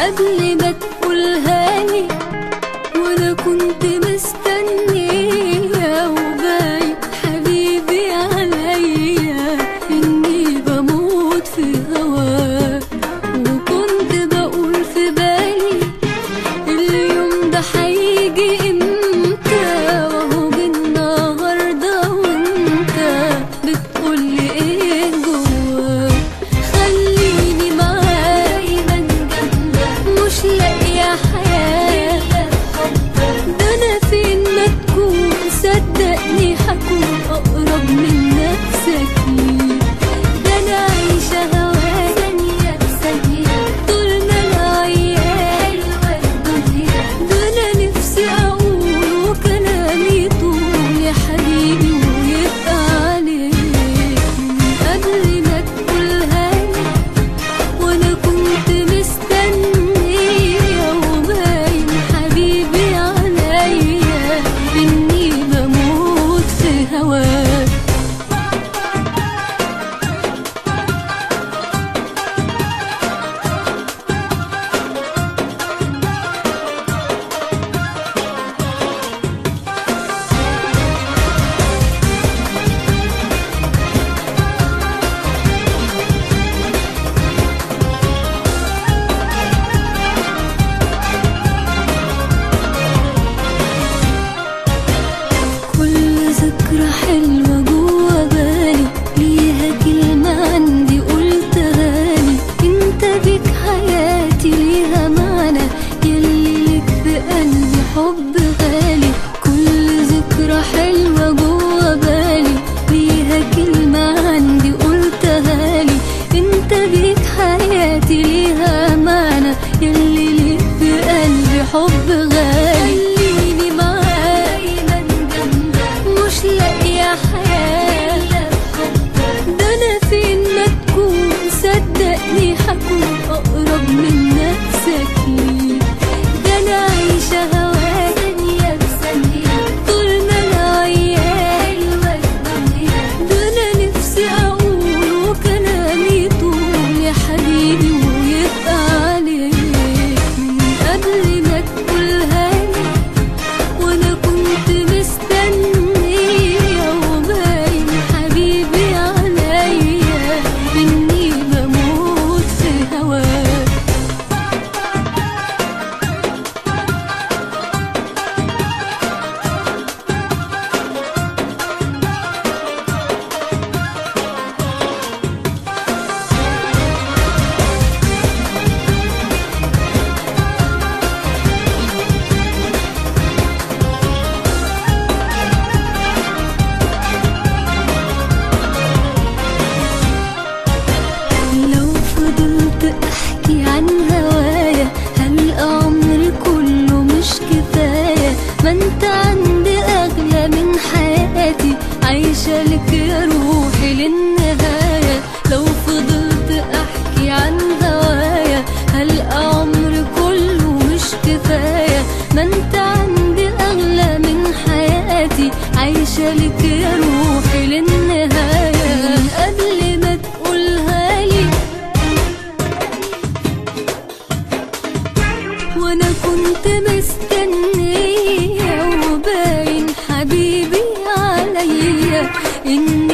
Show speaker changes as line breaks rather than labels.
قبل ما تقولها لي، وانا كنت مستنية وباين حبيبي عليا اني بموت في هواك. وكنت بقول في بالي اليوم ده هيجي امتى، وهو جه النهارده وانت بتقولي ايه جواك. خليني معاك مش لاقيه حياه، ده انا فين ما تكون صدقني هكون اقرب من نفسك ليك. ده انا عايشه هواك ثانيه بثانيه طول ما انا عيان. ده انا نفسي اقول كلامي طول يا حبيبي ويبقى عليك من قبل ما تقولها لي، وانا كنت مستنيه وباين حبيبي عليا اني بموت في هواك. كل ذكرى حلوة جوا بالي ليها كلمة عندي قلتها لي، انت بيك حياتي ليها معنى يلي لك في قلبي حب غالي. كل ذكرى حلوة جوا بالي ليها كلمة عندي قلتها لي، انت بيك حياتي ليها معنى يلي لك في قلبي حب غالي. خليني معاك مش لاقيه حياه، ده انا فين ما تكون صدقني هكون اقرب من نفسك ليك. ده انا عايشه هواك ثانيه بثانيه طول ما انا عيان. ده انا نفسي اقول كلامي طول يا حبيبي ويبقى عليك من قبل ما تقولها لي، وانا كنت مستنيه وباين حبيبي عليا اني بموت في هواك. لو فضلت احكي عن هوايا هلقى عمري كله مش كفايه، ما انت عندي اغلى من حياتي عايشه لك يا روحي للنهايه. لو فضلت احكي عن هوايا هلقى عمري كله مش كفايه، ما انت عندي اغلى من حياتي عايشه لك يا روحي للنهايه. من قبل ما تقولها لي وانا كنت مستنيه وباين حبيبي عليا اني